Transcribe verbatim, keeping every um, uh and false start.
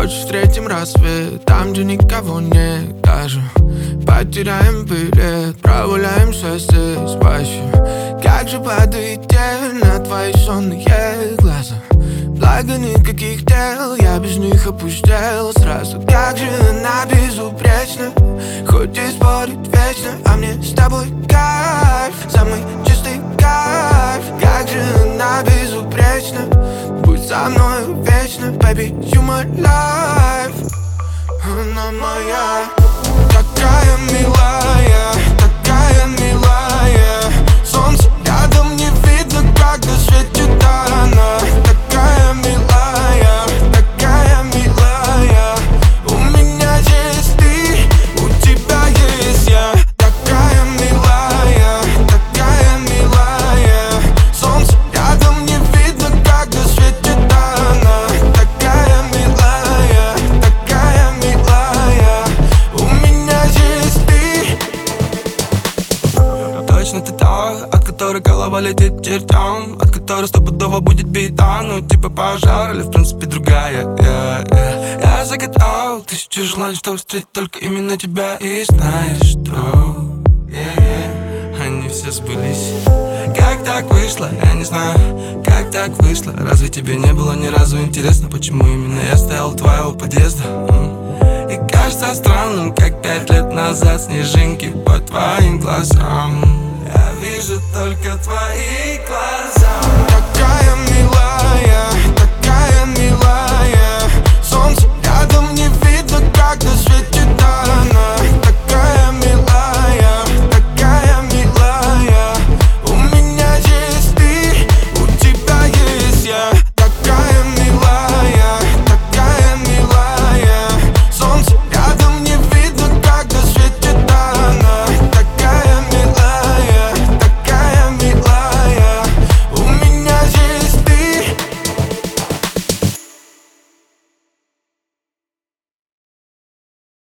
ночь встретим рассвет там, где никого нет. Даже потеряем билет, прогуляемся здесь по ощущениям. Как же падает тень на твои сонные глаза. Благо никаких дел, я без них опустел сразу. Как же она безупречна, хоть и спорит вечно. А мне с тобой кайф, самый чистый кайф. Как же она безупречна, будь со мной вечно. Baby, you my life. Она моя, такая милая, такая милая. Солнце рядом не видно, когда светит она. Такая милая, такая милая. У меня есть ты, у тебя есть я. Такая милая, такая милая. Солнце рядом не видно, когда светит она. Такая милая, такая милая. У меня есть ты. Точно ты та, от которой голова летит к чертям, от которой стопудово будет бита. Ну типа пожар или в принципе другая, yeah, yeah. Я загадал тысячу желаний, чтобы встретить только именно тебя. И знаешь что, yeah, yeah, они все сбылись. Как так вышло, я не знаю, как так вышло. Разве тебе не было ни разу интересно, почему именно я стоял у твоего подъезда? И кажется странным, как пять лет назад снежинки по твоим глазам. Я вижу только твои глаза.